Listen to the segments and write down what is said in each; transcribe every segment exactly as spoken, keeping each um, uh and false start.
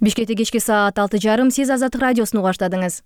Бишкекте кечки саат алты жарым, сиз Азаттык радиосун угаштадыңыз.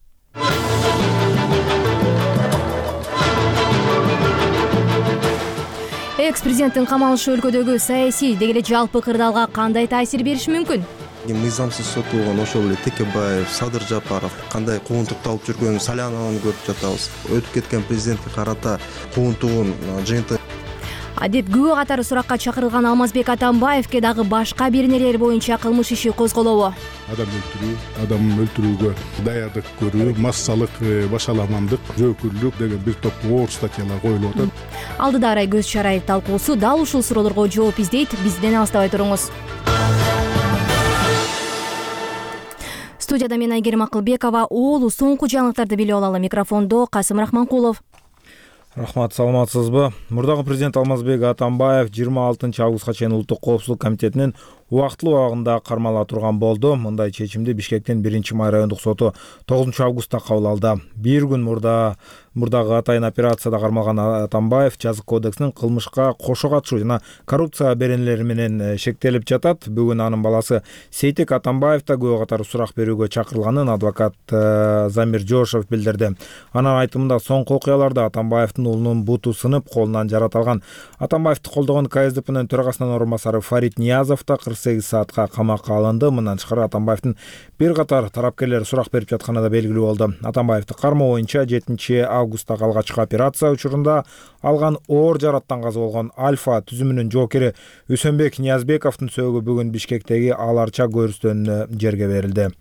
Экс-президенттин камалышы өлкөдөгү саясий деги эле жалпы кырдаалга кандай таасир бериши мүмкүн? Мыйзамсыз сотулган ошол эле Текебаев, Садыр Жапаров кандай куугунтукталып жүргөнүн Салянованы көрүп жатабыз. Өтүп кеткен президентке карата куугунтугун жыйынтыгы. Адеп күбө катары суракка чакырылган Алмазбек Атамбаевке дагы башка бирнелер боюнча кылмыш иши козголобу? Адам өлтүрүү, адам өлтүрүүгө даярдык көрүү, массалык башаламандык, жөөкүрлүк деген бир топ оор статьялар коюлуп атат. Алдыда арай көз чарай талкуусу дал ушул суроолорго жооп издейт. Бизден алыстабай туруңуз. Студияда мен Айгерим Акылбекова. Оолу соңку жаңылыктарды билип алалы. Микрофондо Касым Рахманкулов. Рахмат, саламатсызбы? Мурдагы президент Алмазбек Атамбаев жыйырма алтынчы августка чейин Улуттук коопсуздук комитетинин убактылуу абагында кармала турган болду. Мындай чечимди Бишкектин биринчи май райондук соту тогузунчу августта кабыл алды. Бир күн мурда мурдагы атайын операцияда кармалган Атамбаев жазык кодексинин кылмышка кошо катышуу жана коррупция беренелери менен шектелип жатат. Бүгүн анын баласы Сейтек Атамбаев да күбө катары сурак берүүгө чакырылганын адвокат Замир Жошев билдирди. Анын айтымында соңку окуяларда Атамбаевдин уулунун буту сынып, колунан жарат алган. Атамбаевди колдогон КСДПнын төрагасынын орун басары Фарид Ниязов да кырк сегиз саатка камакка алынды. Мындан тышкары Атамбаевдин бир катар тарапкерлери сурак берип жатканы да белгилүү болду. Атамбаевди кармоо боюнча жетинчи августта алгачкы операция учурунда алган оор жараттан каза болгон Альфа түзүмүнүн жоокери Үсөнбек Ниязбековдун сөөгү бүгүн Бишкектеги Ал Арча көрүстөн жерге берилди.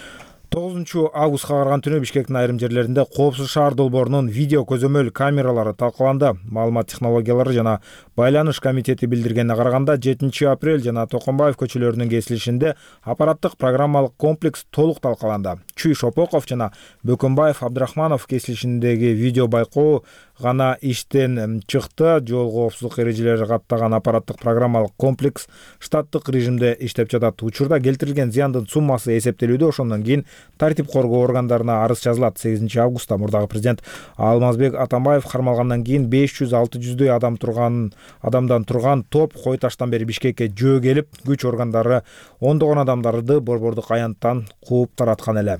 тогузунчу августка караган түнү Бишкектин айрым жерлеринде Коопсуз шаар долбоорунун видео көзөмөл камералары талкаланды. Маалымат технологиялары жана байланыш комитети билдиргенине караганда жетинчи апрель жана Токомбаев көчөлөрүнүн кесилишинде аппараттык программалык комплекс толук талкаланды. Чүй Шопоков жана Бөкөнбаев Абдрахманов кесилишиндеги видео байкоо гана иштен чыкты. Жол коопсуздук эрежелери каттаган аппараттык программалык комплекс штаттык режимде иштеп жатат. Учурда келтирилген зыяндын суммасы эсептелүүдө, ошондон кийин тартип коргоо органдарына арыз жазылат. сегизинчи августта мурдагы президент Алмазбек Атамбаев кармалгандан кийин беш жүз алты жүздөй адам турган адамдан турган топ кой таштан бери Бишкекке жөө келип, күч органдары ондогон адамдарды борбордук аянттан кууп тараткан эле.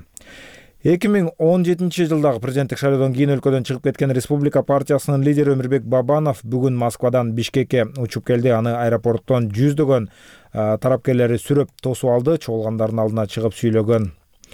эки миң он жетинчи жылдагы президенттик шайлоодон кийин өлкөдөн чыгып кеткен Республика партиясынын лидери Өмүрбек Бабанов бүгүн Москвадан Бишкекке учуп келди. Аны аэропорттон жүздөгөн тарапкерлери сүрөп тосуп алды. Чогулгандардын алдына чыгып сүйлөгөн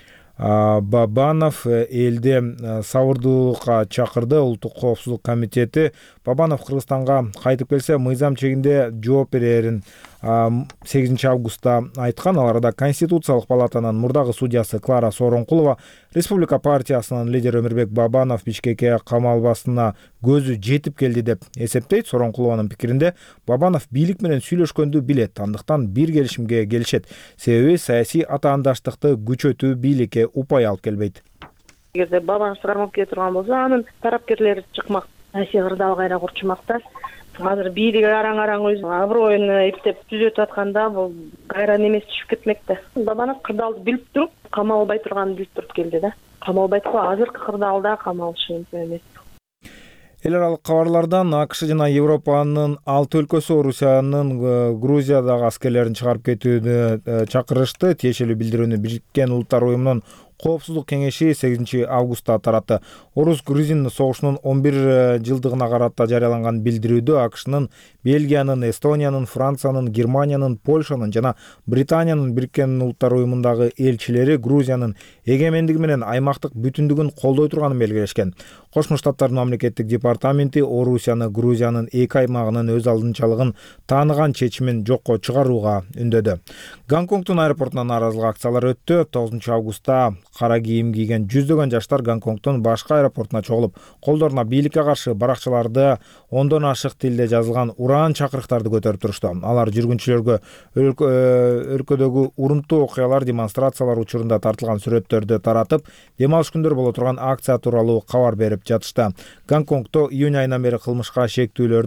Бабанов элди сабырдуулукка чакырды. Улуттук коопсуздук комитети Бабанов Кыргызстанга кайтып келсе мыйзам чегинде жооп берерин сегизинчи августта айткан. Ал арада Конституциялык палатанын мурдагы судьясы Клара Сооронкулова Республика партиясынын лидери Өмүрбек Бабанов Бишкекке камалбасына көзү жетип келди деп эсептейт. Сооронкулованын пикиринде Бабанов бийлик менен сүйлөшкөндү билет, андыктан бир келишимге келишет. Себеби саясий атаандаштыкты күчөтүү бийликке упай алып келбейт. Эгерде Бабанов кармалып кете турган болсо, анын тарапкерлери чыкмак, саясий кырдаал кайра курчумакта. Азыр бийлик араң-араң өз аброюн эптеп түзөтүп атканда бул кайра немес түшүп кетмек да. Бабанов кырдаалды билип туруп, камалбай турганын билип туруп келди да. Камалбайт го азыркы кырдаалда камалышы мүмкүн эмес. Эл аралык кабарлардан АКШ жана Европанын алты өлкөсү Орусиянын Грузиядагы аскерлерин чыгарып кетүүнү чакырышты. Тиешелүү билдирүүнү Бириккен Улуттар уюмунун Коопсуздук кеңеши сегизинчи августта таратты. Орус-Грузин согушунун он бир жылдыгына карата жарыяланган билдирүүдө АКШнын, Бельгиянын, Эстониянын, Франциянын, Германиянын, Польшанын жана Британиянын Бириккен Улуттар уюмундагы элчилери Грузиянын эгемендиги менен аймактык бүтүндүгүн колдой турганын белгилешкен. Кошмо Штаттардын мамлекеттик департаменти Орусияны Грузиянын эки аймагынын өз алдынчалыгын тааныган чечимин жокко чыгарууга үндөдү. Гонконгдун аэропортунан нааразылык акциялары өттү. тогузунчу августта кара кийим кийген жүздөгөн жаштар Гонконгдун башкы аэропортуна чогулуп, колдоруна бийликке каршы баракчаларды ондон ашык тилде жазылган уран чакырыктарды көтөрүп турушту. Алар жүргүнчүлөргө өлкөдөгү урунттуу окуялар, демонстрациялар учурунда тартылган сүрөттөрдү таратып, демалыш күндөр боло турган акция тууралуу кабар берип жатышты. Гонконгдо июнь айынан бери кылмышка шектүүлөрдү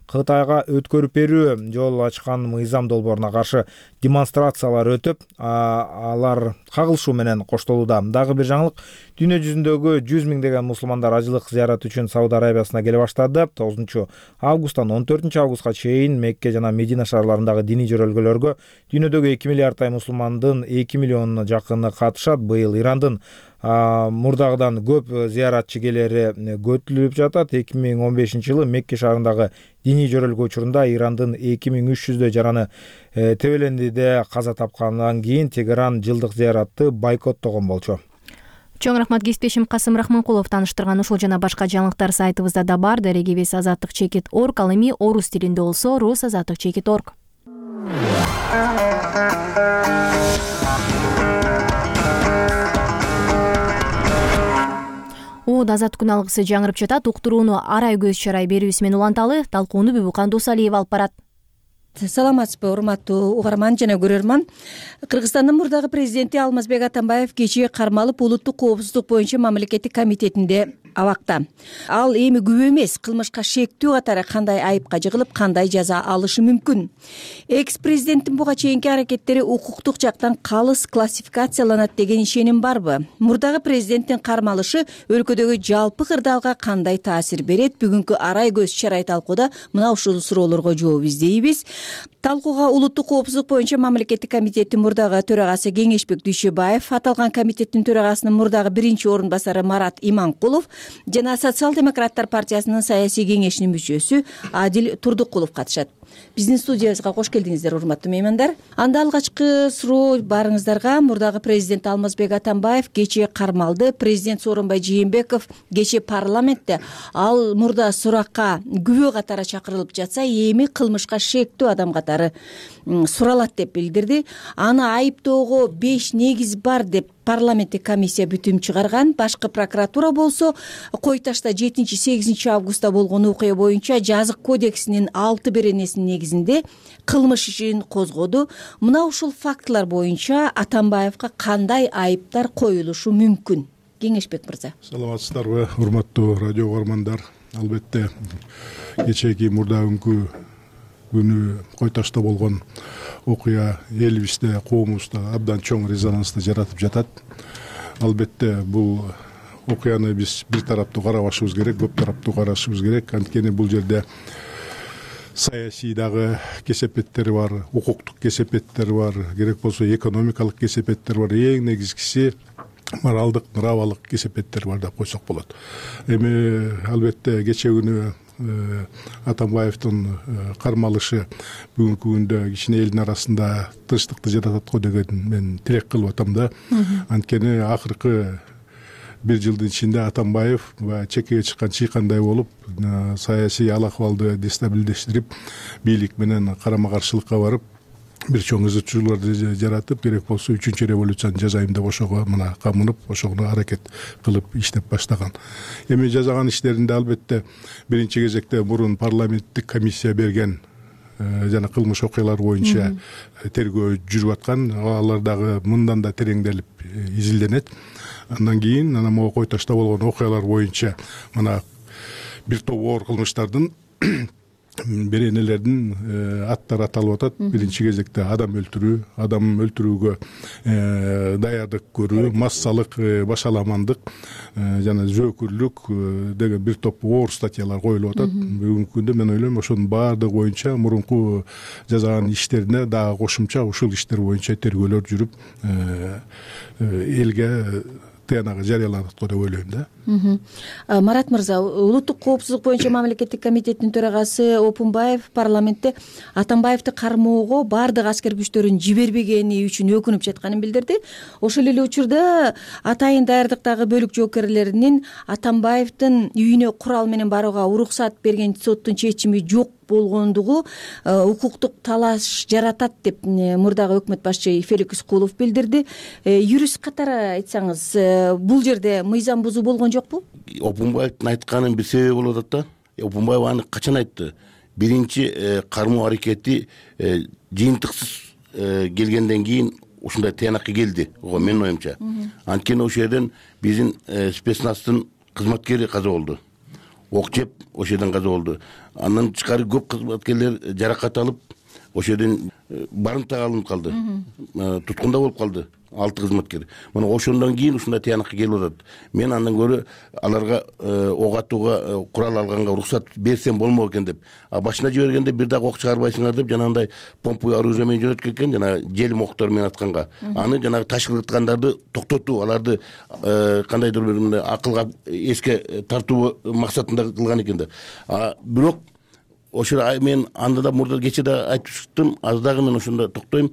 Кытайга өткөрүп берүү жол ачкан мыйзам долбооруна каршы демонстрациялар өтүп, алар кагылышуу менен коштолууда. Дагы бир жаңылык, дүйнө жүзүндөгү жүз миңдеген мусулмандар ажылык зыярат үчүн Сауд Арабиясына келе баштады. тогузунчу августтан он төртүнчү августка чейин Мекке жана Медина шаарларындагы диний жөрөлгөлөргө дүйнөдөгү эки миллиардтай мусулмандын эки миллионуна жакыны катышат. Быйыл Ирандын мурдагыдан көп зыяратчы келери көтүлүп жатат. эки миң он бешинчи жылы Мекке шаарындагы диний жөрөлгө учурунда Ирандын эки миң үч жүздөй жараны Тебелендиде каза тапкандан кийин Тегеран жылдык зыяратты бойкоттогон болчу. Чоң рахмат, кесиптешим Касым Рахманкулов тааныштырган ушул жана башка жаңылыктар сайтыбызда да бар. Дарегибиз азаттык чекит точка орг, ал эми орус тилинде болсо рус азаттык чекит точка орг. Оода азаттык күн алгысы жаңырып жатат. Уктурууну арай көз чарай берүүсү менен уланталы. Талкууну Бүбүкан Досалиева алып барат. Саламатсызбы, урматтуу угарман жана көрөрман. Кыргызстандын мурдагы президенти Алмазбек Атамбаев кечээ кармалып улуттук коопсуздук боюнча мамлекеттик комитетинде абакта. Ал эми күбө эмес, кылмышка шектүү катары кандай айыпка жыгылып, кандай жаза алышы мүмкүн. Экс-президенттин буга чейинки аракеттери укуктук жактан калыс классификацияланат деген ишеним барбы? Мурдагы президенттин кармалышы өлкөдөгү жалпы кырдаалга кандай таасир берет? Бүгүнкү арай көз чарай талкууда мына ушул суроолорго жооп издейбиз. Талкууга улуттук коопсуздук боюнча мамлекеттик комитеттин мурдагы төрагасы Кеңешбек Дүйшөбаев, аталган комитеттин төрагасынын мурдагы биринчи орун басары Марат Иманкулов жана Социал-демократтар партиясынын саясий кеңешинин мүчөсү Адил Турдукулов катышат. Биздин студиябызга кош келдиңиздер, урматтуу меймандар. Анда алгачкы суроо барыңыздарга. Мурдагы президент Алмазбек Атамбаев кечээ кармалды. Президент Сооронбай Жээнбеков кечээ парламентте ал мурда суракка күбө катары чакырылып жатса, эми кылмышка шектүү адам катары суралат деп билдирди. Аны айыптоого беш негиз бар деп парламенттик комиссия бүтүм чыгарган. Башкы прокуратура болсо Кой Ташта жетинчи сегизинчи августта болгон окуя боюнча жазык кодексинин алты беренесинин негизинде кылмыш ишин козгоду. Мына ушул фактылар боюнча Атамбаевга кандай айыптар коюлушу мүмкүн? Кеңешбек мырза. Саламатсыздарбы, урматтуу радио угармандар. Албетте кечээки мурдагы күнү Кой Ташта болгон окуя элибизде, коомубузда абдан чоң резонансты жаратып жатат. Албетте бул окуяны биз бир тараптуу карабашыбыз керек, көп тараптуу карашыбыз керек. Анткени бул жерде саясий дагы кесепеттери бар, укуктук кесепеттери бар, керек болсо экономикалык кесепеттер бар. Эң негизгиси моралдык, нравалык кесепеттер бар деп койсок болот. Эми албетте кечээ күнү Атамбаевдин кармалышы бүгүнкү күндө кичине элдин арасында тынчтыкты жаратат го деген мен тилек кылып атам да. Анткени акыркы бир жылдын ичинде Атамбаев чекеге чыккан чыйкандай болуп, саясий ал акыбалды дестабилдештирип, бийлик менен карама каршылыкка барып, бир чоң ызычууларды жаратып, керек болсо үчүнчү революцияны жасайм деп ошого мына камынып, ошого аракет кылып иштеп баштаган. Эми жасаган иштеринде албетте биринчи кезекте мурун парламенттик комиссия берген жана кылмыш окуялар боюнча тергөө жүрүп аткан, алар дагы мындан да тереңделип изилденет. Андан кийин анан могу Кой Ташта болгон окуялар боюнча мына бир топ оор кылмыштардын беренелердин аттары аталып атат. Биринчи кезекте адам өлтүрүү, адам өлтүрүүгө даярдык көрүү, массалык башаламандык жана жөөкүрлүк деген бир топ оор статьялар коюлуп атат. Бүгүнкү күндө мен ойлойм, ошонун баардыгы боюнча мурунку жасаган иштерине дагы кошумча ушул иштер боюнча тергөөлөр жүрүп, элге тыянагы жарыяланат го деп ойлойм да. Марат мырза, улуттук коопсуздук боюнча мамлекеттик комитеттин төрагасы Опунбаев парламентте Атамбаевди кармоого баардык аскер күчтөрүн жибербегени үчүн өкүнүп жатканын билдирди. Ошол эле учурда атайын даярдыктагы бөлүк жоокерлеринин Атамбаевдин үйүнө курал менен барууга уруксат берген соттун чечими жок болгондугу укуктук талаш жаратат деп мурдагы өкмөт башчы Феликс Искулов билдирди. Юрист катары айтсаңыз, бул жерде мыйзам бузуу болгон жокпу? Опунбаевдин айтканын бир себеби болуп атат да. Опунбаев аны качан айтты? Биринчи кармоо аракети жыйынтыксыз келгенден кийин ушундай тыянакка келди, ого менин оюмча. Анткени ошол жерден биздин спецназтын кызматкери каза болду. ок жеп ошол жерден каза болду. Андан тышкары көп кызматкерлер жаракат алып ошол жерден барымтага алынып калды, туткунда болуп калды алты кызматкер. Мына ошондон кийин ушундай тыянакка келип атат. Мен андан көрө аларга ок атууга курал алганга уруксат берсем болмок экен деп. А башына жибергенде бир дагы ок чыгарбайсыңар деп жанагындай помповый оружие менен жөнөткөн экен, жана желим октор менен атканга. Аны жанагы ташкырткандарды токтотуу, аларды кандайдыр бир мындай акылга эске тартуу максатында кылган экен да. А бирок ошо мен анда да мурда кече да айтып чыктым, аз дагы мен ошондо токтойм.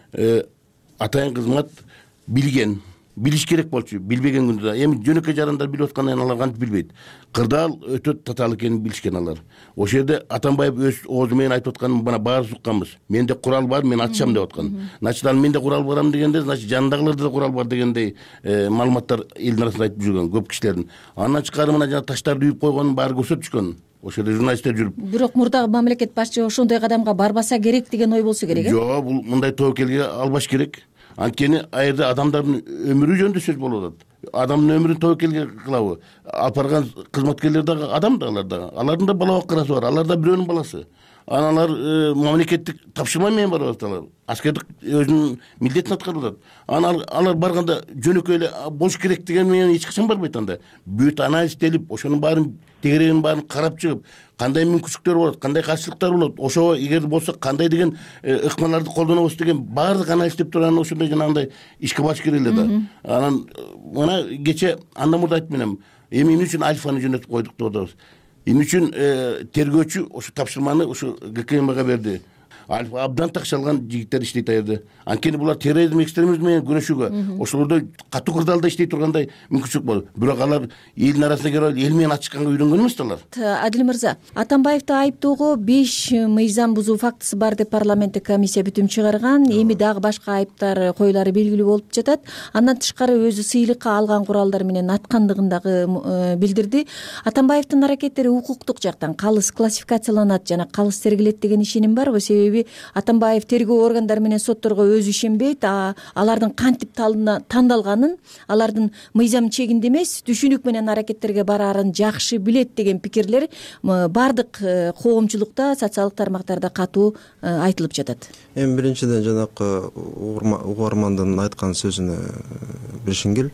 Атайын кызмат билген, билиш керек болчу, билбеген күндө да. Эми жөнөкөй жарандар билип аткандан алар кантип билбейт. Кырдаал өтө татаал экенин билишкен алар. Ошол жерде Атамбаев өз оозу менен айтып атканын бана баарыбыз укканбыз. Менде курал бар, мен атышам деп аткан. Значит, ал менде курал барам дегенде, значит, жанындагыларда да курал бар дегендей маалыматтар элдин арасында айтып жүргөн көп кишилердин. Андан тышкары мына жана таштарды үйүп койгонун баары көрсөтүшкөн. Ошол жерде журналисттер жүрүп. Бирок мурдагы мамлекет башчы ошондой кадамга барбаса керек деген ой болсо керек э? Жок, бул мындай тобокелге албаш керек. Анткени ал жерде адамдардын өмүрү жөнүндө сөз болуп атат. Адамдын өмүрүн тобокелге кылабы? Алып барган кызматкерлер дагы адам да, алар да. Алардын да бала бакырасы бар, алар да бирөөнүн баласы. Аналар мамлекеттик тапшырма менен барып аталар. Аскердик өзүнүн милдетин аткарып атат. Анан алар барганда жөнөкөй эле болуш керек деген менен эч качан барбайт анда. Бүт анализделип, ошонун баарын тегерегинин баарын карап чыгып, кандай мүмкүнчүлүктөр болот, кандай каршылыктар болот, ошого эгер болсо кандай деген ыкмаларды колдонобуз деген баардык анализдеп туруп анан ошондой жанагындай ишке баш керек эле да. Анан мына кече анда мурда айтып менем, эми эмне үчүн Альфаны жөнөтүп койдук деп атабыз. Эмне үчүн тергөөчү ошо тапшырманы ошо ГКМга берди. Альфа абдан такшалган жигиттер иштейт ал жерде. Анткени булар терроризм, экстремизм менен күрөшүүгө, ошолордо катуу кырдаалда иштей тургандай мүмкүнчүлүк бар. Бирок алар элдин арасына кирип эл менен ачышканга үйрөнгөн эмес да алар. Адил мырза, Атамбаевди айыптоого беш мыйзам бузуу фактысы бар деп парламенттик комиссия бүтүм чыгарган. Эми дагы башка айыптар коюлары белгилүү болуп жатат. Андан тышкары өзү сыйлыкка алган куралдар менен аткандыгын дагы билдирди. Атамбаевдин аракеттери укуктук жактан калыс классификацияланат жана калыс тергелет деген ишеним барбы? Себеби Атамбаев тергөө органдары менен сотторго өзү ишенбейт, алардын кантип тандалганын, алардын мыйзам чегинде эмес, түшүнүк менен аракеттерге бараарын жакшы билет деген пикирлер баардык коомчулукта, социалдык тармактарда катуу айтылып жатат. Эми биринчиден жанакы угармандын айткан сөзүнө бешингил.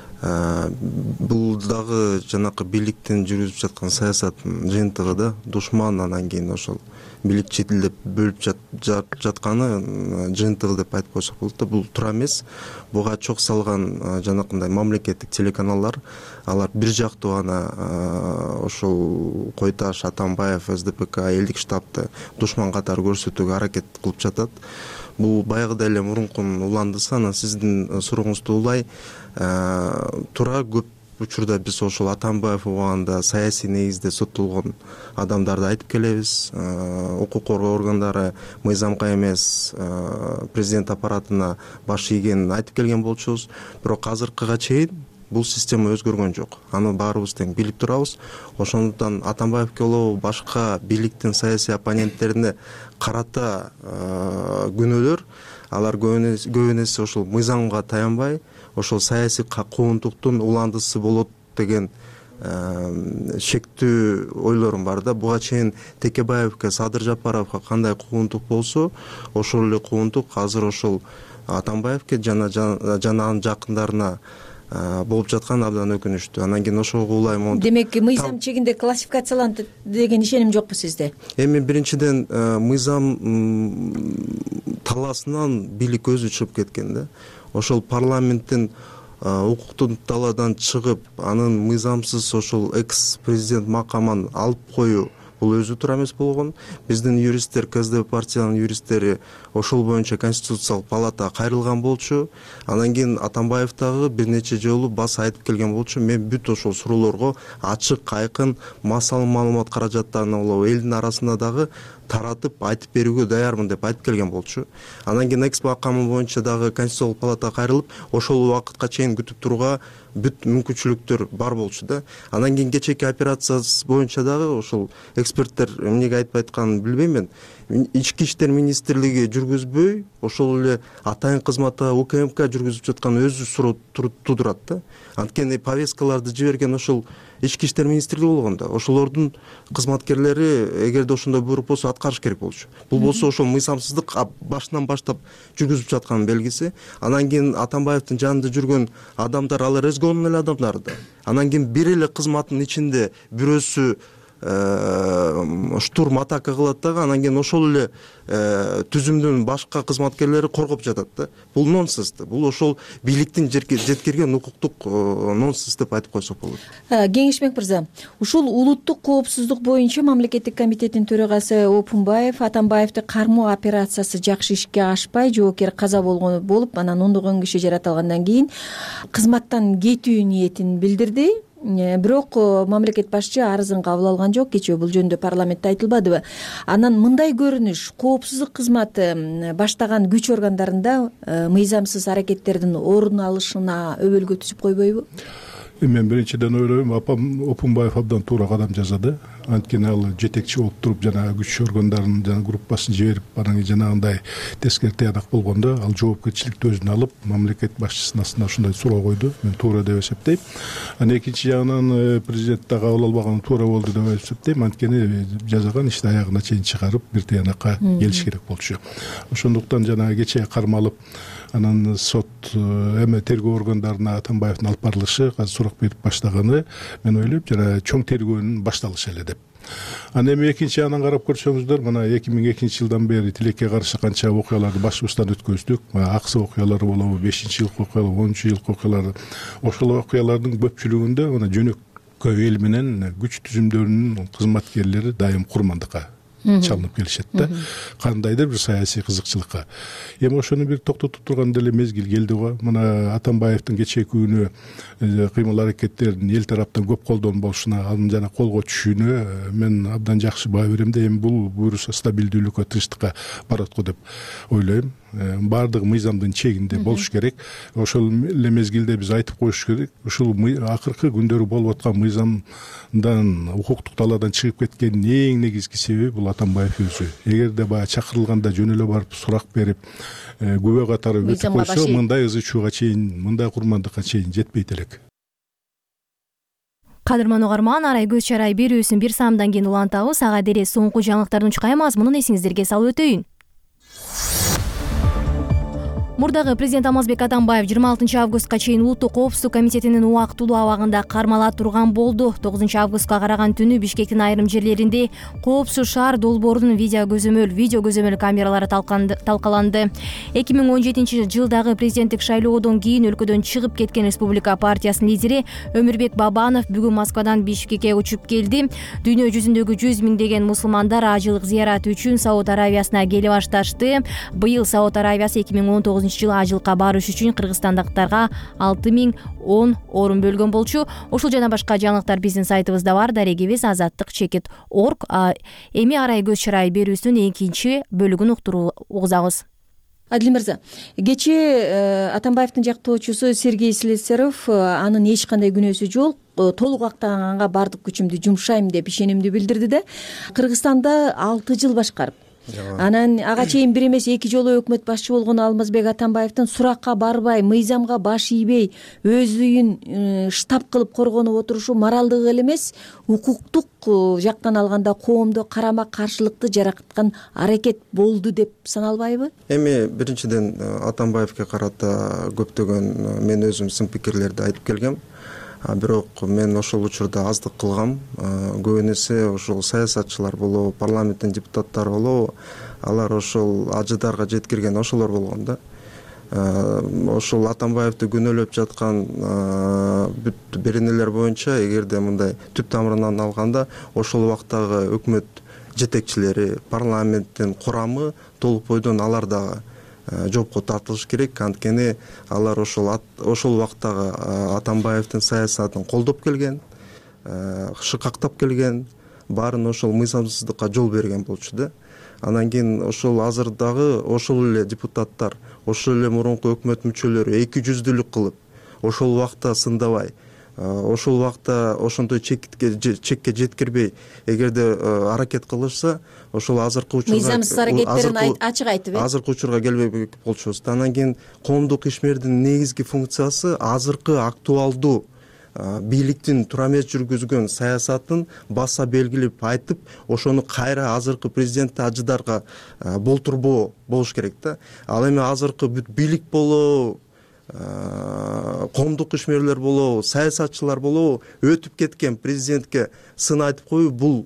Бул дагы жанакы бийликтин жүргүзүп жаткан саясаттын жыйынтыгы да. Душман анан кийин ошол бийлик четилдеп бөлүп жатканы жыйынтыгы деп айтып койсок болот да. Бул туура эмес. Буга чок салган жанакындай мамлекеттик телеканалдар, алар бир жактуу ана ошол Койташ, Атамбаев, СДПК, элдик штабты душман катары көрсөтүүгө аракет кылып жатат. Бул баягыдай эле мурункунун уландысы. Анан сиздин сурооңузду улай, туура көп учурда биз ошол Атамбаев убагында саясий негизде соттолгон адамдарды айтып келебиз. Укук коргоо органдары мыйзамга эмес президент аппаратына баш ийгенин айтып келген болчубуз. Бирок азыркыга чейин бул система өзгөргөн жок. Аны баарыбыз тең билип турабыз. Ошондуктан Атамбаевке болобу башка бийликтин саясий оппоненттерине карата күнөөлөр, алар көбүнесе ошол мыйзамга таянбай, ошол саясий коомдуктун уландысы болот деген шектүү ойлорум бар да. Буга чейин Текебаевке, Садыр Жапаровго кандай коомдук болсо, ошол эле коомдук азыр ошол Атамбаевке жана жанагынын жакындарына болуп жаткан абдан өкүнүчтүү. Анан кийин ошого улайм. Демек, мыйзам чегинде классификацияланды деген ишеним жокпу сизде? Эми биринчиден мыйзам талаасынан бийлик өзү чыгып кеткен да. Ошол парламенттин укуктун талаадан чыгып, анын мыйзамсыз ошол экс президент макамын алып коюу бул өзү туура эмес болгон. Биздин юристтер, КСДП партиянын юристтери ошол боюнча Конституциялык палатага кайрылган болчу. Анан кийин Атамбаев дагы бир нече жолу бас айтып келген болчу. Мен бүт ошол суроолорго ачык, айкын, массалуу маалымат каражаттарына болобу элдин арасында дагы таратып айтып берүүгө даярмын деп айтып келген болчу. Анан кийин экс макамы боюнча дагы Конституциялык палатага кайрылып, ошол убакытка чейин күтүп турууга бүт мүмкүнчүлүктөр бар болчу да. Анан кийин кечээки операциясы боюнча дагы ошол эксперттер эмнеге айтпай атканын билбейм мен. Ички иштер министрлиги жүргүзбөй, ошол эле атайын кызматы УКМК жүргүзүп жаткан өзү суроо тудурат да. Анткени повесткаларды жиберген ошол ички иштер министрлиги болгондо ошолордун кызматкерлери эгерде ошондой буйрук болсо аткарыш керек болчу. Бул болсо ошол мыйзамсыздык башынан баштап жүргүзүп жатканын белгиси. Анан кийин Атамбаевдин жанында жүргөн адамдар алар өзгөнүн эле адамдары да. Анан кийин бир эле кызматтын ичинде бирөөсү штурм атака кылат дагы, анан кийин ошол эле түзүмдүн башка кызматкерлери коргоп жатат да. Бул нонсенс да. Бул ошол бийликтин жеткирген укуктук нонсенс деп айтып койсок болот. Кеңешбек мырза, ушул улуттук коопсуздук боюнча мамлекеттик комитеттин төрагасы Опунбаев Атамбаевди кармоо операциясы жакшы ишке ашпай, жоокер каза болгон болуп, анан ондогон киши жаратылгандан кийин кызматтан кетүү ниетин билдирди. Бирок мамлекет башчы арызын кабыл алган жок. Кечээ бул жөнүндө парламентте айтылбадыбы? Анан мындай көрүнүш коопсуздук кызматы баштаган күч органдарында мыйзамсыз аракеттердин орун алышына өбөлгө түзүп койбойбу? Мен биринчиден ойлойм, апам Опунбаев абдан туура кадам жасады. Анткени ал жетекчи болуп туруп жана күч органдарынын жана группасын жиберип, анан жанагындай тескери тыянак болгондо ал жоопкерчиликти өзүнө алып, мамлекет башчысына астына ушундай суроо койду. Мен туура деп эсептейм. Анан экинчи жагынан президент да кабыл албаганы туура болду деп эсептейм. Анткени жазаган ишти аягына чейин чыгарып, бир тыянакка келиш керек болчу. Ошондуктан жана кечээ кармалып, анан сот эме тергөө органдарына Атамбаевдин алып барылышы, азыр сурак берип баштаганы, мен ойлойм, жана чоң тергөөнүн башталышы эле деп. Анан эми экинчи ягынан карап көрсөңүздөр, мына эки миң экинчи жылдан бери тилекке каршы канча окуяларды башыбыздан өткөздүк. Аксы окуялары болобу, бешинчи жылкы окуялар, онунчу жылкы окуялар. Ошол окуялардын көпчүлүгүндө мына жөнөкөй эл менен күч түзүмдөрүнүн кызматкерлери дайым курмандыкка чалынып келишет да, кандайдыр бир саясий кызыкчылыкка. Эми ошону бир токтотуп турган деле мезгил келди го. Мына Атамбаевдин кечээки күнү кыймыл аракеттеринин эл тараптан көп колдон болушуна, анын жана колго түшүүнө мен абдан жакшы баа берем да, эми бул буюрса стабилдүүлүккө, тынчтыкка барат го деп ойлойм. Баардыгы мыйзамдын чегинде болуш керек. Ошол эле мезгилде биз айтып коюш керек, ушул акыркы күндөрү болуп аткан мыйзамдан, укуктук талаадан чыгып кеткендин эң негизги себеби бул Атамбаев өзү. Эгерде баягы чакырылганда жөн эле барып сурак берип, күбө катары өтүп койсо, мындай ызы чууга чейин, мындай курмандыкка чейин жетпейт элек. Кадырман угарман, арай көз чарай берүүсүн бир саамдан кийин улантабыз. Ага дере соңку жаңылыктардын чукай мазмунун эсиңиздерге салып өтөйүн. Мурдагы президент Алмазбек Атамбаев жыйырма алтынчы августка чейин улуттук коопсуздук комитетинин убактылуу абагында кармала турган болду. тогузунчу августка караган түнү Бишкектин айрым жерлеринде коопсуз шаар долбоорунун видео көзөмөл видео көзөмөл камералары талкаланды. эки миң он жетинчи жылдагы президенттик шайлоодон кийин өлкөдөн чыгып кеткен Республика партиясынын лидери Өмүрбек Бабанов бүгүн Москвадан Бишкекке учуп келди. Дүйнө жүзүндөгү жүз миңдеген мусулмандар ажылык зыярат үчүн Сауд Аравиясына келе башташты. Быйыл Сауд Аравиясы эки миң он тогузунчу жылы ажылыкка барыш үчүн кыргызстандыктарга алты миң он орун бөлгөн болчу. Ушул жана башка жаңылыктар биздин сайтыбызда бар. Дарегибиз азаттык чекит точка орг. Эми арай көз чарай берүүсүнүн экинчи бөлүгүн уктуруу угузабыз. Адил мырза, кечээ Атамбаевдин жактоочусу Сергей Слесарев анын эч кандай күнөөсү жок, толук актаганга бардык күчүмдү жумшайм деп ишенимди билдирди да. Кыргызстанда алты жыл башкарып, анан ага чейин бир эмес эки жолу өкмөт башчы болгон Алмазбек Атамбаевдин суракка барбай, мыйзамга баш ийбей, өз үйүн штаб кылып коргонуп отурушу моралдык эле эмес, укуктук жактан алганда коомдо карама каршылыкты жараткан аракет болду деп саналбайбы? Эми биринчиден Атамбаевге карата көптөгөн мен өзүм сын пикирлерди айтып келгем. Бирок мен ошол учурда аздык кылгам. Көбүн эсе ошол саясатчылар болобу, парламенттин депутаттары болобу, алар ошол ажыдарга жеткирген ошолор болгон да. Ошол Атамбаевди күнөөлөп жаткан беренелер боюнча эгерде мындай түп тамырынан алганда, ошол убактагы өкмөт жетекчилери, парламенттин курамы толук бойдон алар дагы жоопко тартылыш керек. Анткени алар ошол ошол убактагы Атамбаевдин саясатын колдоп келген, шыкактап келген, баарын ошол мыйзамсыздыкка жол берген болчу да. Анан кийин ошол азырдагы ошол эле депутаттар, ошол эле мурунку өкмөт мүчөлөрү эки жүздүүлүк кылып, ошол убакта сындабай, ошол убакта ошондой чекке чекке жеткирбей, эгерде аракет кылышса, ошол азыркы учурга мыйзамсыз аракеттерин ачык айтып, азыркы учурга келбей болчубуз. Анан кийин коомдук ишмердин негизги функциясы азыркы актуалдуу бийликтин туура эмес жүргүзгөн саясатын баса белгилеп айтып, ошону кайра азыркы президентти ажыдарга болтурбоо болуш керек да. Ал эми азыркы бүт бийлик болобу, коомдук ишмерлер болобу, саясатчылар болобу өтүп кеткен президентке сын айтып коюу бул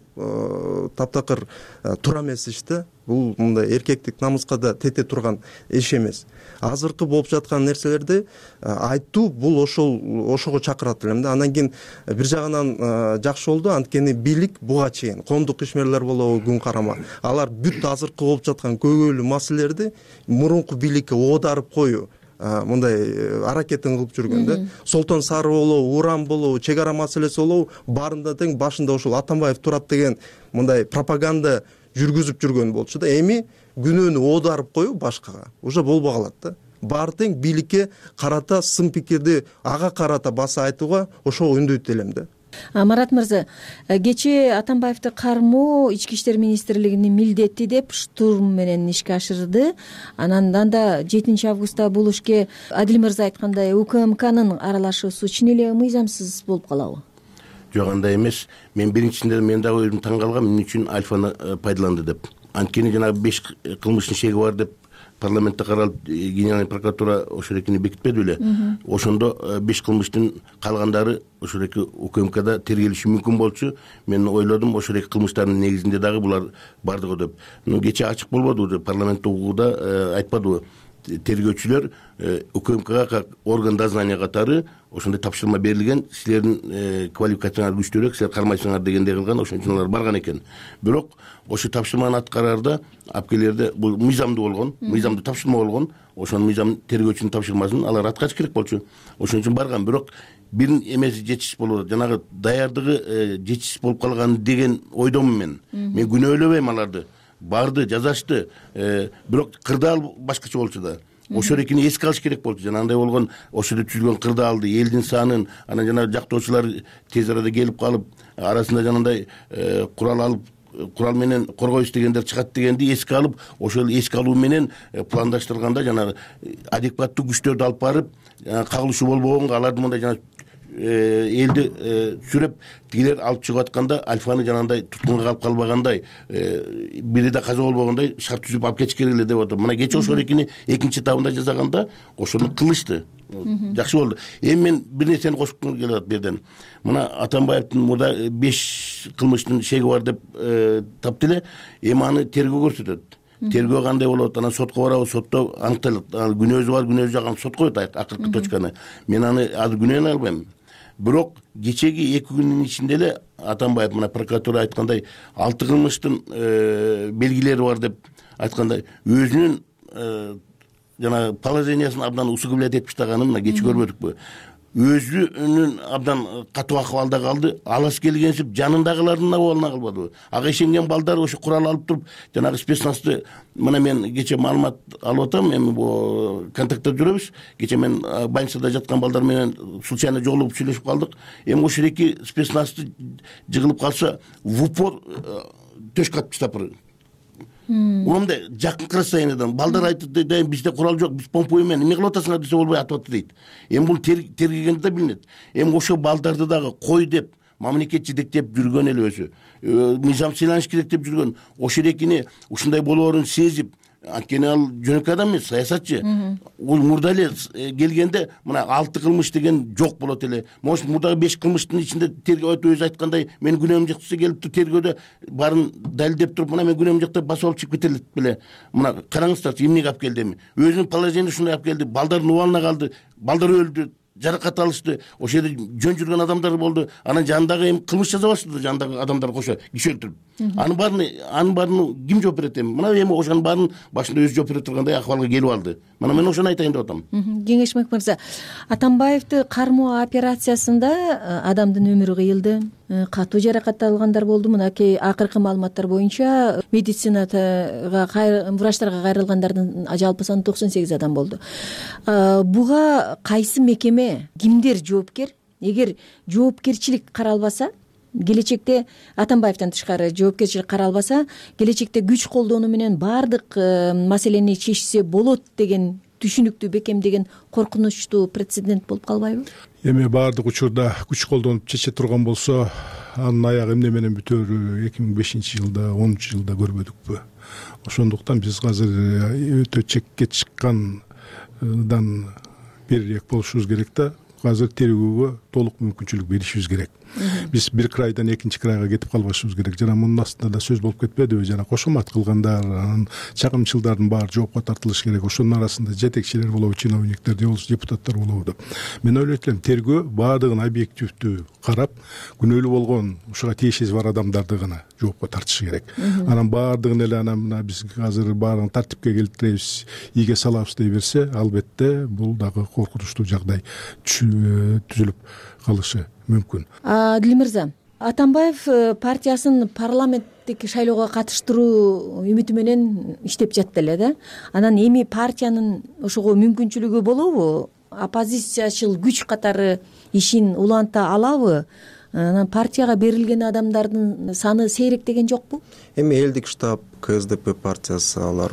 таптакыр туура эмес иш да. Бул мындай эркектик намыска да тете турган иш эмес. Азыркы болуп жаткан нерселерди айтуу бул ошол ошого чакырат элем да. Андан кийин бир жагынан жакшы болду, анткени бийлик буга чейин коомдук ишмерлер болобу, күн карама алар бүт азыркы болуп жаткан көйгөйлүү маселелерди мурунку бийликке оодарып коюу мындай аракетин кылып жүргөн да. Солтон Сары болобу, Уран болобу, чек ара маселеси болобу, баарында тең башында ошол Атамбаев турат деген мындай пропаганда жүргүзүп жүргөн болчу да. Эми күнөөнү оодарып коюу башкага уже болбой калат да. Баары тең бийликке карата сын пикирди ага карата баса айтууга ошого үндөйт элем да. Марат мырза, кечээ Атамбаевди кармоо ички иштер министрлигинин милдети деп штурм менен ишке ашырды. Анан да жетинчи августта бул ишке Адил мырза айткандай УКМКнын аралашуусу чын эле мыйзамсыз болуп калабы? Жок, андай эмес. Мен биринчисинде мен дагы өзүм таң калгам, эмне үчүн Альфаны пайдаланды деп. Анткени жанагы беш кылмыштын шеги бар деп парламентте каралып, генеральный прокуратура ошол экини бекитпеди беле. Ошондо беш кылмыштын калгандары ошол эки УКМКда тергелиши мүмкүн болчу. Мен ойлодум, ошол эки кылмыштардын негизинде дагы булар бардыгы деп. Но кече ачык болбоду, парламентте угууда айтпадыбы. Тергөөчүлөр УКМКга как орган дознания катары ошондой тапшырма берилген, силердин квалификацияңар күчтүүрөөк, силер кармайсыңар дегендей кылган, ошон үчүн алар барган экен. Бирок ошо тапшырманы аткараарда апкелерде бул мыйзамдуу болгон, мыйзамдуу тапшырма болгон, ошонун мыйзам тергөөчүнүн тапшырмасын алар аткарыш керек болчу. Ошон үчүн барган. Бирок бир эмеси жетишсиз болуп, жанагы даярдыгы жетишсиз болуп калган деген ойдомун мен. Мен күнөөлөбөйм аларды. Барды, жазашты, бирок кырдаал башкача болчу да. Ошол экини эске алыш керек болчу. Жана андай болгон, ошол түзүлгөн кырдаалды, элдин санын, анан жана жактоочулар тез арада келип калып, арасында жанагындай курал алып, курал менен коргойбуз дегендер чыгат дегенди эске алып, ошол эске алуу менен пландаштырганда жанагы адекваттуу күчтөрдү алып барып, кагылышуу болбогонго аларды мындай жана элди сүрөп тигилер алып чыгып атканда Альфаны жанагындай туткунга калып калбагандай, бири да каза болбогондой шарт түзүп алып кетиш керек эле деп атам. Мына кече ошол экини экинчи этабында жасаганда ошону кылышты. Жакшы болду. Эми мен бир нерсени кошкум келип атат берден. Мына Атамбаевдин мурда беш кылмыштын шеги бар деп тапты эле. Эми аны тергөө көрсөтөт. Тергөө кандай болот, анан сотко барабы, сотто аныкталат. Күнөөсү бар, күнөөсү жок, аны сот коет акыркы точканы. Мен аны азыр күнөөнү албайм. Бирок кечеги эки күндүн ичинде эле Атамбаев мына прокуратура айткандай алты кылмыштын белгилери бар деп айткандай өзүнүн жана положениясын абдан усугублять этип таштаганын мына кече көрбөдүкпү. Өзүнүн абдан катуу акыбалда калды. Алас келгенсип жанындагылардын абалына калбадыбы. Ага ишенген балдар ошо курал алып туруп, жанагы спецназды мына мен кече маалымат алып атам, эми бу контактта жүрөбүз. Кече мен больницада жаткан балдар менен случайно жолугуп сүйлөшүп калдык. Эми ошол эки спецназды жыгылып калса, в упор төшкө атып таштапыр. Онда жакын расстояниядан балдар айтты, бизде курал жок, биз помпой менен эмне кылып атасыңар десе болбой атып атты дейт. Эми бул тергегенде да билинет. Эми ошо балдарды дагы кой деп, мамлекет жетектеп жүргөн эле өзү. Мыйзам сыйланыш керек деп жүргөн. Ошол экини ушундай болоорун сезип, анткени ал жөнөкөй адам эмес, саясатчы. Ол мурда эле келгенде мына алты кылмыш деген жок болот эле. Может, мурдагы беш кылмыштын ичинде тергөө өзү айткандай, мен күнөөм жок десе келип тергөөдө барын далилдеп туруп, мына мен күнөөм жок деп басып алып чыгып кетелет беле. Мына караңыздарчы, эмнеге алып келди эми? Өзүнүн положениеси ушундай алып келди, балдардын убалына калды, балдар өлдү, жаракат алышты, ошол жерде жөн жүргөн адамдар болду. Анан жанындагы эми кылмыш жаза баштады, жанындагы адамдар кошо киши өлтүрүп. Анын баарын, анын баарын ким жооп берет эми? Мына эми ошонун баарын башында өзү жооп бере тургандай акыбалга келип алды. Мына мен ошону айтайын деп атам. Кеңешмек мырза, Атамбаевди кармоо операциясында адамдын өмүрү кыйылды, катуу жаракат алгандар болду. Мынакей акыркы маалыматтар боюнча медицинага врачтарга кайрылгандардын жалпы саны токсон сегиз адам болду. Буга кайсы мекеме, кимдер жоопкер? Эгер жоопкерчилик каралбаса, келечекте Атамбаевден тышкары жоопкерчилик каралбаса, келечекте күч колдонуу менен баардык маселени чечсе болот деген түшүнүктүү бекемдеген коркунучтуу прецедент болуп калбайбы? Эми баардык учурда күч колдонуп чече турган болсо анын аягы эмне менен бүтөөрү эки миң бешинчи жылда онунчу жылда көрбөдүкпү? Ошондуктан биз азыр өтө чекке чыккандан берирээк болушубуз керек да. Азыр тергөөгө толук мүмкүнчүлүк беришибиз керек. Биз бир крайдан экинчи крайга кетип калбашыбыз керек. Жана мунун астында да сөз болуп кетпедиби? Жана кошомат кылгандар, анан чагымчылдардын баары жоопко тартылышы керек. Ошонун арасында жетекчилер болобу, чиновниктер же болбосо депутаттар болобу деп. Мен ойлойт элем, тергөө баардыгын объективдүү карап, күнөөлүү болгон ушуга тиешеси бар адамдарды гана жоопко тартышы керек. Анан баардыгын эле анан мына биз азыр баарын тартипке келтиребиз, ийге салабыз дей берсе, албетте бул дагы коркунучтуу жагдай түзүлүп калышы мүмкүн. Адил мырза, Атамбаев партиясын парламенттик шайлоого катыштыруу үмүтү менен иштеп жатты эле да. Анан эми партиянын ошого мүмкүнчүлүгү болобу? Оппозициячыл күч катары ишин уланта алабы? Анан партияга берилген адамдардын саны сейректеген жокпу? Эми элдик штаб, ка эс де пе партиясы алар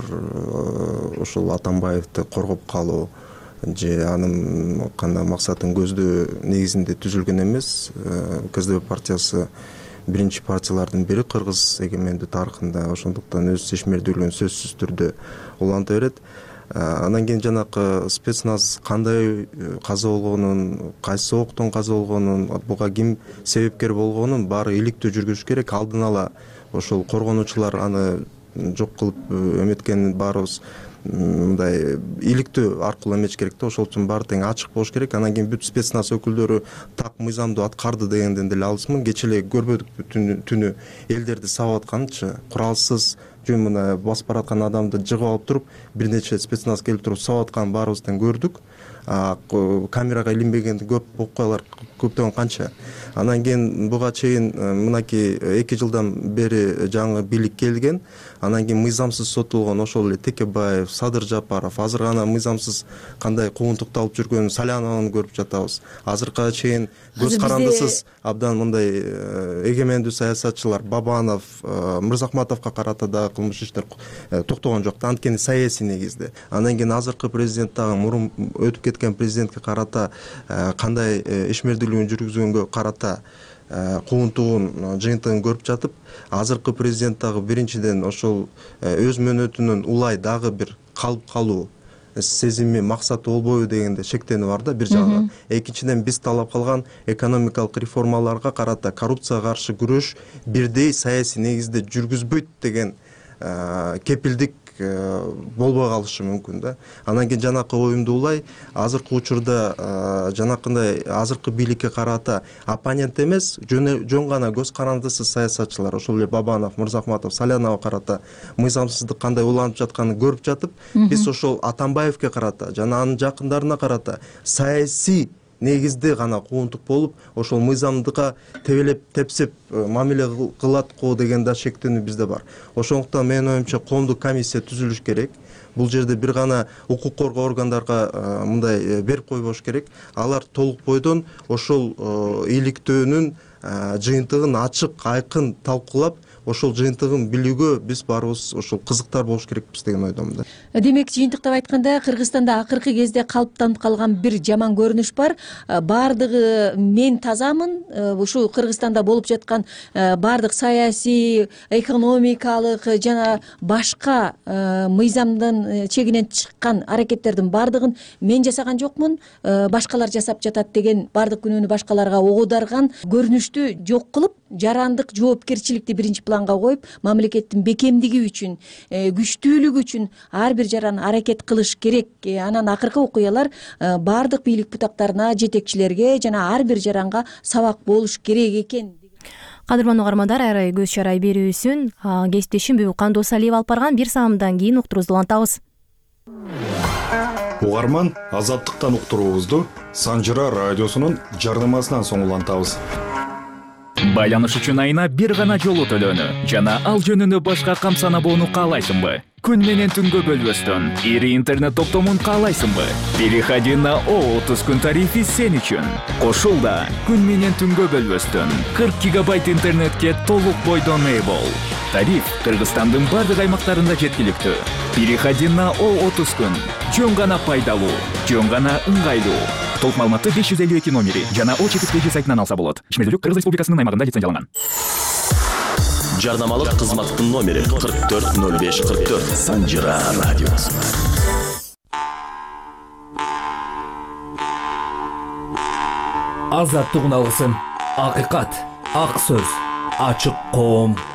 ошол Атамбаевди коргоп калуу же анын кандай максатын көздөө негизинде түзүлгөн эмес. ка эс де пе партиясы биринчи партиялардын бири кыргыз эгемендүү тарыхында, ошондуктан өз ишмердүүлүгүн сөзсүз түрдө уланта берет. Анан кийин жанакы спецназ кандай каза болгонун, кайсы октон каза болгонун, буга ким себепкер болгонун баары иликтүү жүргүзүш керек. Алдын ала ошол коргонуучулар аны жок кылып эметкенин баарыбыз мындай иликтөө аркылуу эмеш керек да. Ошол үчүн баары тең ачык болуш керек. Анан кийин бүт спецназ өкүлдөрү так мыйзамдуу аткарды дегенден деле алысмын. Кечээ эле көрбөдүкпү түнү, түнү элдерди сабап атканчы, куралсыз жөн мына басып бараткан адамды жыгып алып туруп, бир нече спецназ келип туруп сабап атканын баарыбыз тең көрдүк. Камерага илинбегенди көп окуялар көптөгөн канча. Анан кийин буга чейин мынакей эки жылдан бери жаңы бийлик келген. Анан кийин мыйзамсыз сотулгон ошол эле Текебаев, Садыр Жапаров, азыр гана мыйзамсыз кандай куугунтукту алып жүргөн Салянованы көрүп жатабыз. Азыркыга чейин көз карандысыз абдан мындай эгемендүү саясатчылар Бабанов, Мырзахматовго карата да кылмыш иштер токтогон жок. Анткени саясий негизде. Анан кийин азыркы президент дагы мурун өтүп кеткен президентке карата кандай ишмердүүлүгүн жүргүзгөнгө карата куугунтугун, жыйынтыгын көрүп жатып, азыркы президент дагы биринчиден ошол өз мөөнөтүнөн улай дагы бир калып калуу сезими, максаты болбойбу дегенде шектени бар да бир жагынан. Экинчиден биз талап кылган экономикалык реформаларга карата коррупцияга каршы күрөш бирдей саясий негизде жүргүзбөйт деген кепилдик болбой калышы мүмкүн да. Анан кийин жанакы оюмду улай, азыркы учурда жанакындай азыркы бийликке карата оппонент эмес, жөн гана көз карандысыз саясатчылар, ошол эле Бабанов, Мырзахматов, Саляновго карата мыйзамсыздык кандай уланып жатканын көрүп жатып, биз ошол Атамбаевке карата жана анын жакындарына карата саясий негизде гана куугунтук болуп, ошол мыйзамдыкка тебелеп тепсеп мамиле кылат го деген да шектенүү бизде бар. Ошондуктан менин оюмча коомдук комиссия түзүлүш керек. Бул жерде бир гана укук коргоо органдарга мындай берип койбош керек. Алар толук бойдон ошол иликтөөнүн жыйынтыгын ачык, айкын талкуулап, ошол жыйынтыгын билүүгө биз баарыбыз ошол кызыктар болуш керекпиз деген ойдомун да. Демек, жыйынтыктап айтканда, Кыргызстанда акыркы кезде калыптанып калган бир жаман көрүнүш бар. Баардыгы мен тазамын, ушу Кыргызстанда болуп жаткан баардык саясий, экономикалык жана башка мыйзамдын чегинен чыккан аракеттердин баардыгын мен жасаган жокмун, башкалар жасап жатат деген баардык күнөөнү башкаларга огодарган көрүнүштү жок кылып, жарандык жоопкерчиликти биринчи планга коюп, мамлекеттин бекемдиги үчүн, күчтүүлүгү үчүн ар бир жаран аракет кылыш керек. Анан акыркы окуялар баардык бийлик бутактарына, жетекчилерге жана ар бир жаранга сабак болуш керек экен. Кадырман угармандар, ары көз чарай берүүсүн кесиптешим Бүбүкан Досалиев алып барган. Бир саамдан кийин уктуруубузду улантабыз. Угарман, Азаттыктан уктуруубузду Санжыра радиосунун жарнамасынан соң улантабыз. Байланыш үчүн айына бир гана жолу төлөнү жана ал жөнүндө башка кам санабоону каалайсыңбы? Күн менен түнгө бөлбөстөн ири интернет топтомун каалайсыңбы? Переходи на О отуз күн тарифи сен үчүн. Кошул да күн менен түнгө бөлбөстөн кырк гигабайт интернетке толук бойдон ээ бол. Тариф Кыргызстандын бардык аймактарында жеткиликтүү. Переходи на О отуз күн. Жөн гана пайдалуу, жөн гана ыңгайлуу. Толук маалыматты беш жүз элүү эки номери жана О четирги сайтынан алса болот. Ишмердүүлүк Кыргыз Республикасынын аймагында лицензияланган. Жарнамалык кызматтын номери кырк төрт ноль беш кырк төрт. Санжира радиосу. Азаттык алгысын, акыйкат, ак сөз, ачык коом.